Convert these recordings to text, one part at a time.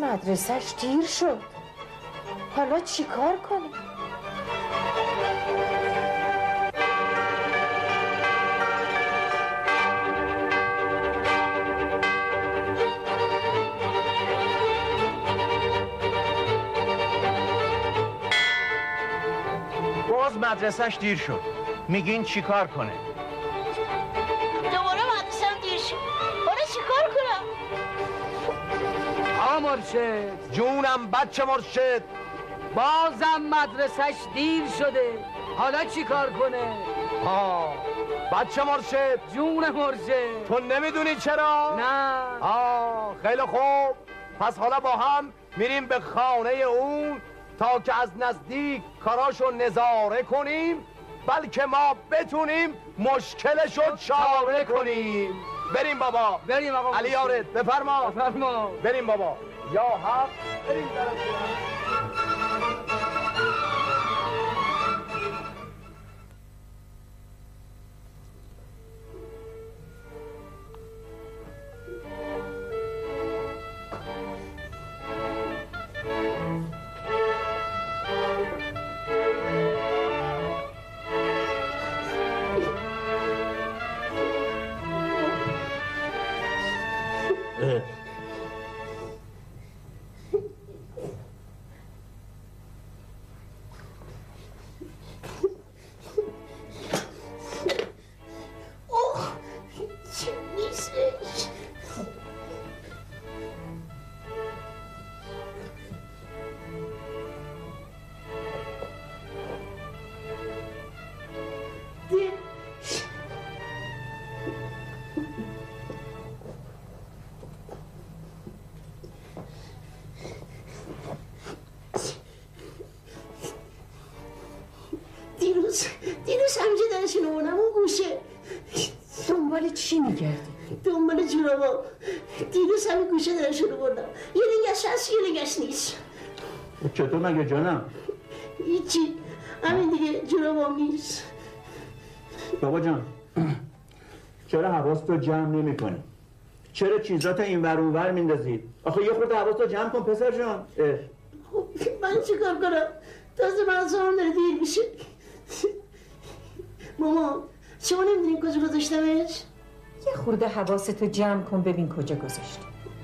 مدرسهش دیر شد. حالا چی کار کنه؟ باز مدرسهش دیر شد. میگین چی کار کنه؟ دوباره مدرسه‌ام دیر شد. حالا چی کار کنم؟ آقا مرشد. جونم بچه مرشد. بازم مدرسهش دیر شده. حالا چی کار کنه؟ بچه مرشد. جون مرشد. تو نمیدونی چرا؟ نه. خیلی خوب. پس حالا با هم میریم به خانه اون تا که از نزدیک کاراشو نظاره کنیم، بلکه ما بتونیم مشکلشو چاره کنیم. بریم بابا. بریم آقا. علی یارد بفرما. بریم بابا. یا حق. بریم دیروز همیشه درشون اونم اون گوشه. دنبال چی میگردی؟ دنبال جورابا. دیروز همین گوشه درشون بردم. یه نگهش هست یه نگهش نیست. چطور مگه جانم؟ هیچی، همین دیگه جورابا نیست. بابا جان چرا حواستو جمع نمی کنی؟ چرا چیزاتو این ور اون ور میندازی؟ آخه یه خورده حواستو جمع کن پسر جان. خب من چی کار کنم؟ تازه منظورم داره دیر میشه. ماما شما نمیدونین کجا گذاشتمش؟ یه خورده حواستو جمع کن ببین کجا گذاشتی.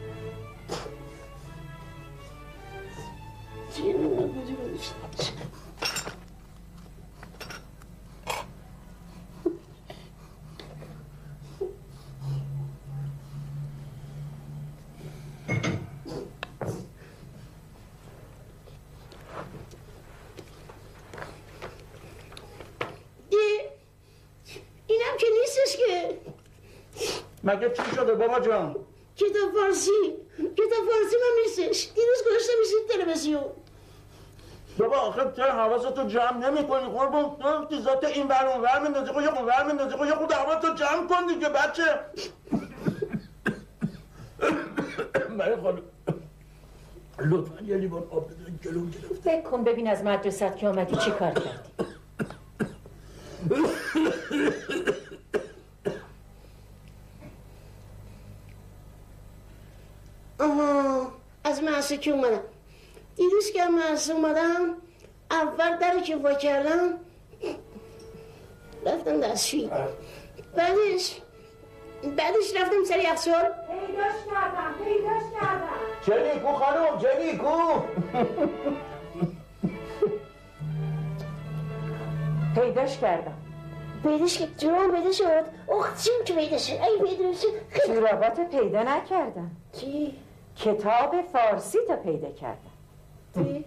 چی نمیدونم کجا گذاشتمش. اینم که نیستش که. مگه چی شده بابا جان؟ کتاب فارسی من نیستش. دیروز گذاشتمش این تلویزیون. بابا آخه چرا حواستو جمع نمی کنی؟ قربون تو چیزات این ور اون ور میندازی. خب یه اون ور میندازی. خب یه خورده حواستو جمع کن دیگه بچه. من خانم لطفا یه لیوان آب بدون جلوم گرفت. فکر کن ببین از مدرسه که آمدی چی کار کردی. از مدرسه که اومدم. دیروز که مدرسه اومدم اول در که وا کردم رفتم دستشویی. بعدش رفتم سر یخچال. پیداش کردم. چه نیکو خانم چه نیکو. پیداش کردم. جورابم پیدا شد. اختیم که پیدا شد. ای پیدا شد. جورابات پیدا نکردم. چی؟ کتاب فارسی تا پیدا کردم.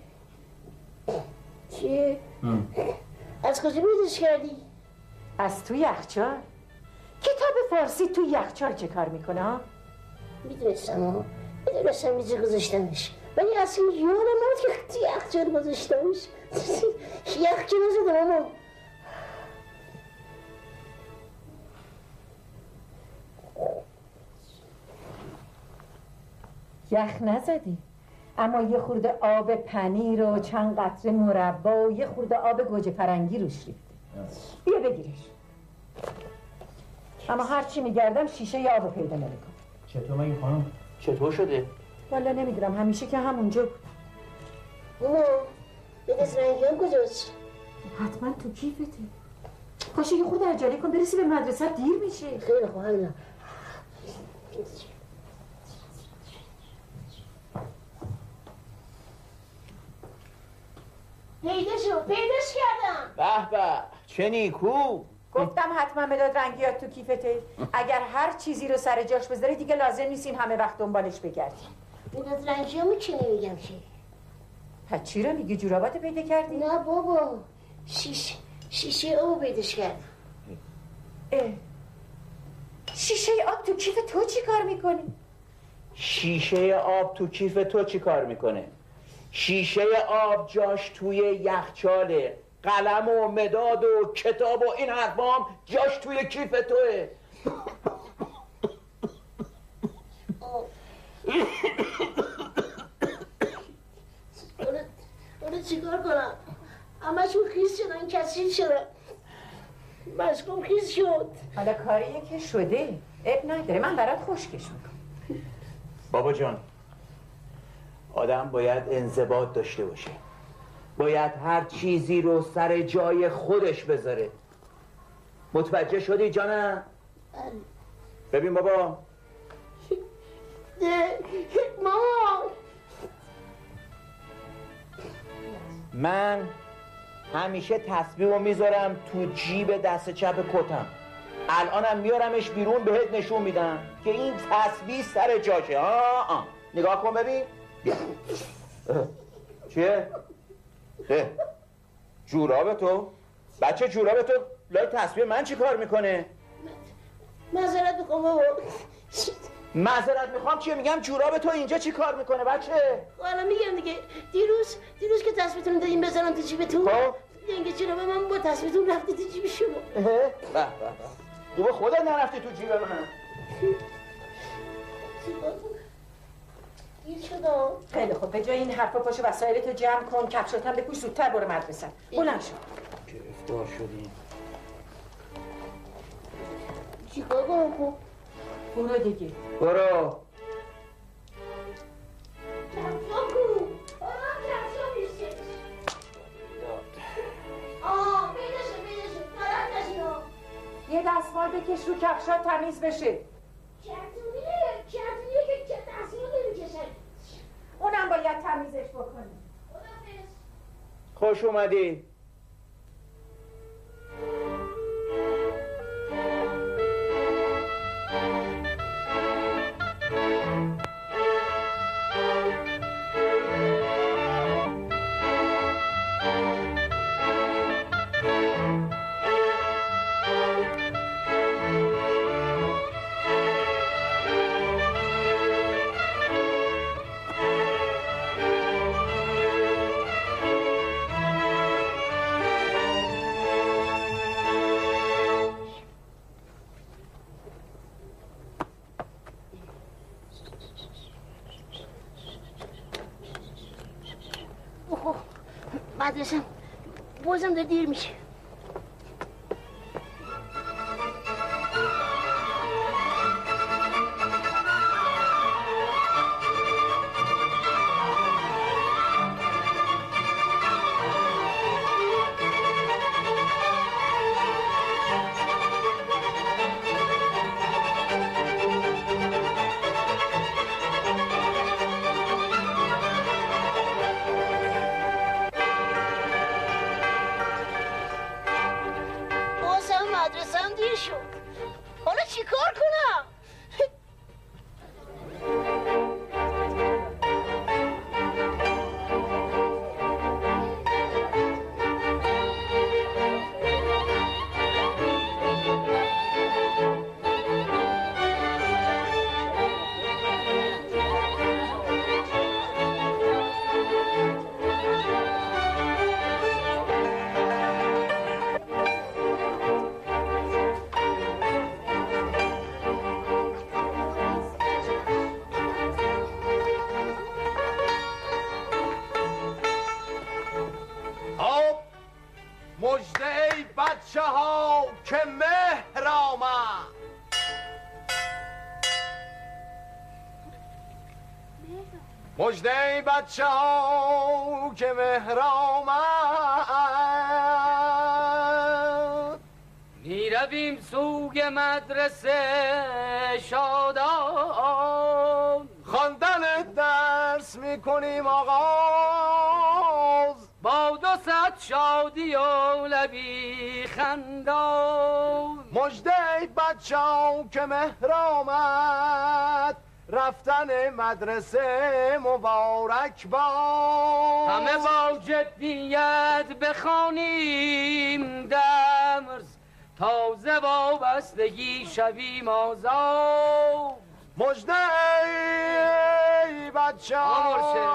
چی؟ از کجا پیداش کردی؟ از تو یخچال. کتاب فارسی تو یخچال چه کار میکنه؟ میدونستم اینجا گذاشتمش، ولی اصلا یادم نبود که تو یخچال گذاشتمش. یخ که نزدم ماما. یخ نزدی، اما یه خورده آب پنیر و چند قطره مربا و یه خورده آب گوجه فرنگی روش ریختی. بیا بگیرش. اما هرچی میگردم شیشه ی آب پیدا نمیکنم. چطور مگه خانم؟ چطور شده؟ والا نمیدونم، همیشه که همونجا بود. اوه بدست رنگی هم کجاست؟ حتما تو کیفته. پاشو یه خورده عجله کن برسی به مدرسه، دیر میشه. خیلی خوب همینا. پیداش کردم. به به چه نیکو. گفتم حتما مداد رنگیات تو کیفته. اگر هر چیزی رو سر جاش بذاری دیگه لازم نیست این همه وقت دنبالش بگردی. مداد رنگی همو چی نمیگم چی؟ پس چی رو میگی؟ جورابات پیدا کردی؟ نه بابا، شیشه آب پیداش کردم. شیشه آب تو کیف تو چی کار میکنی؟ شیشه آب تو کیف تو چی کار میکنه؟ شیشه آب جاش توی یخچاله، قلم و مداد و کتاب و این حرفام جاش توی کیف توه. اونو چیکار کنم؟ همشون خیس شدن، کثیف شدن، مشکم خیس شد. حالا کاریه که شده اب نداره، من برات خشکش میکنم. بابا جان، آدم باید انضباط داشته باشه، باید هر چیزی رو سر جای خودش بذاره. متوجه شدی جانم؟ ببین بابا، مامان، من همیشه تسبیحو میذارم تو جیب دست چپ کتم. الانم میارمش بیرون بهت نشون میدم که این تسبیح سر جاشه. نگاه کن ببین. بیا. چیه؟ جوراب تو؟ بچه جوراب تو لای تسبیح من چی کار میکنه؟ معذرت میخوام بابا. معذرت میخوام چیه؟ میگم جوراب تو اینجا چی کار میکنه بچه؟ حالا میگم دیگه، دیروز که تسبیحتون دادیم بزنم تو جیبتون، دنگ جوراب من با تسبیحتون رفته تو جیب شما. به خوبه خودت نرفتی تو جیب من. دیر شدم. خیلی خوب، به جای این حرفا پاشو وسایلتو جمع کن، کفشاتم بپوش، زودتر برو مدرسه. بلند شو. گرفتار شدیم. چیکار کنم خب؟ برو دیگه. برو. کفشا کو؟ کفشا میشه. پیداشه. فرار نشینا. یه دستمال بکش رو کفشات تمیز بشه. کتونیه که دستمال نمیکشه. اونم باید تمیزش بکنی. خوش اومدی. مدرسه بازم داره دیر میشه. حالا چی کار کنم؟ مژده ای بچه ها که مهر آمد. مژده بچه ها که مهر آمد، میرویم سوی مدرسه شادان، خواندن درس میکنیم آغاز، با 200 شادی و لبی خندان. مژده بچه ها که مهر آمد، رفتن مدرسه مبارک باد. همه با جدیت بخوانیم درس، تازه وابستگی شویم آزاد. مژده بچه آقا مرشد،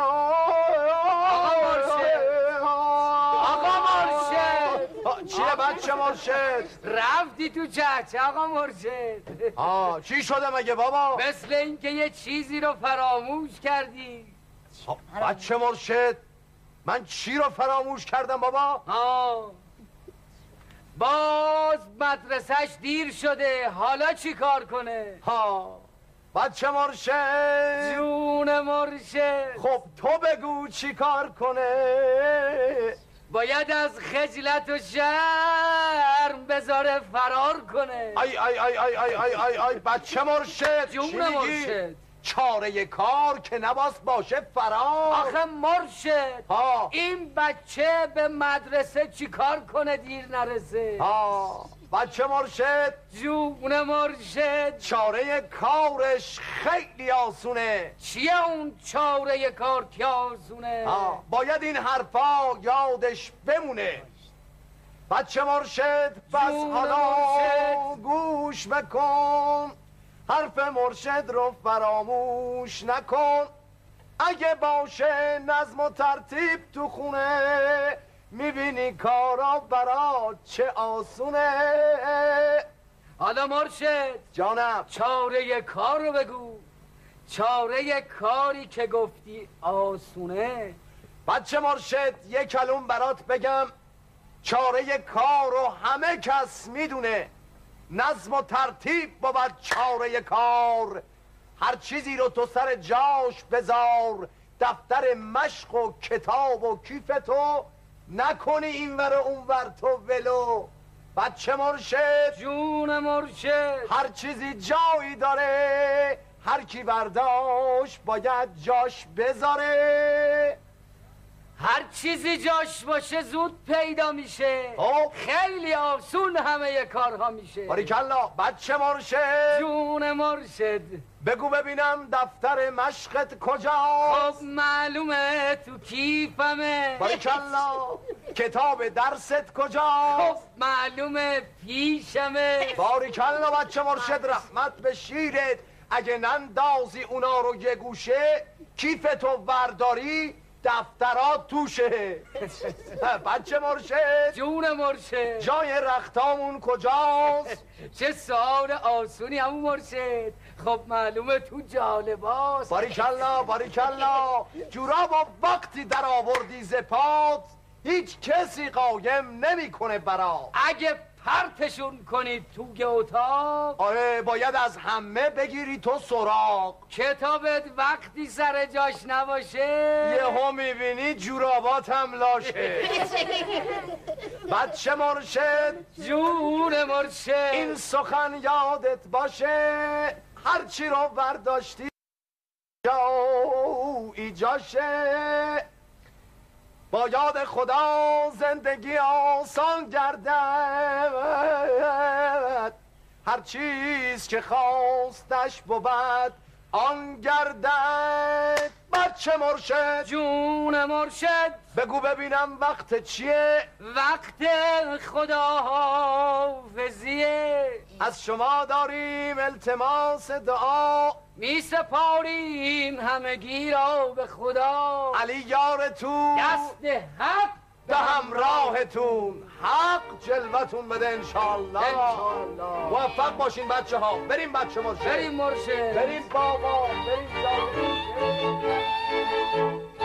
آقا مرشد، چیه بچه مرشد؟ رفتی تو چهچه آقا مرشد. چی شده مگه بابا؟ مثل اینکه یه چیزی رو فراموش کردی. بچه مرشد، من چی رو فراموش کردم بابا؟ باز مدرسهش دیر شده، حالا چی کار کنه؟ بچه مرشد، جون مرشد، خب تو بگو چی کار کنه؟ باید از خجلت و شرم بذاره فرار کنه. ای ای ای ای ای ای ای ای بچه مرشد، جون چی میگی؟ مرشد، چاره کار که نباس باشه فرار. آخه مرشد، این بچه به مدرسه چی کار کنه دیر نرسه؟ بچه مرشد، جون مرشد، چاره کارش خیلی آسونه. چیه اون چاره کار که آسونه؟ باید این حرفا یادش بمونه. بچه مرشد، بس حالا گوش بکن، حرف مرشد رو فراموش نکن. اگه باشه نظم و ترتیب تو خونه، میبینی کارا برات چه آسونه. حالا مرشد جانم، چاره کار رو بگو، چاره کاری که گفتی آسونه. بچه مرشد، یه کلم برات بگم، چاره کار رو همه کس میدونه. نظم و ترتیب بود چاره کار، هر چیزی رو تو سر جاش بذار. دفتر مشق و کتاب و کیف تو، نکنی اینور و اونور تو ولو. بچه مرشد، جون مرشد، هر چیزی جایی داره، هر کی برداشت باید جاش بذاره. هر چیزی جاش باشه زود پیدا میشه، خیلی آسون همه کارها میشه. باریکلا. بچه مرشد، جون مرشد، بگو ببینم دفتر مشقت کجاست؟ خب معلومه تو کیفمه. باریکلا. کتاب درست کجاست؟ خب معلومه پیشمه. باریکلا بچه مرشد، رحمت به شیرت. اگه نندازی اونا رو یه گوشه، کیف تو ورداری دفترات توشه. بچه مرشد، جون مرشد، جای رختامون کجاست؟ چه سوال آسونی همون مرشد. خب معلومه تو جالباست. باریکلا باریکلا. جوراب وقتی در آوردی ز پات، هیچ کسی قایم نمیکنه برات. اگه پرتشون کنید توی اتاق، آره باید از همه بگیری تو سراغ. کتابت وقتی سر جاش نباشه، یهو میبینی جورابات هم لاشه. بچه مرشد، جون مرشد، این سخن یادت باشه، هرچی رو برداشتی جایی جاشه. با یاد خدا زندگی آسان گردد، هر چیز که خواستش بود آن گردد. بچه مرشد، جون مرشد، بگو ببینم وقت چیه؟ وقت خداحافظیه. از شما داریم التماس دعا، می سپاریم همگی را به خدا. علی یارتون، دست حق به همراهتون، حق جلوتون بده انشالله. موفق باشین بچه ها. بریم بچه مرشد، بریم مرشد، بریم بابا، بریم جا.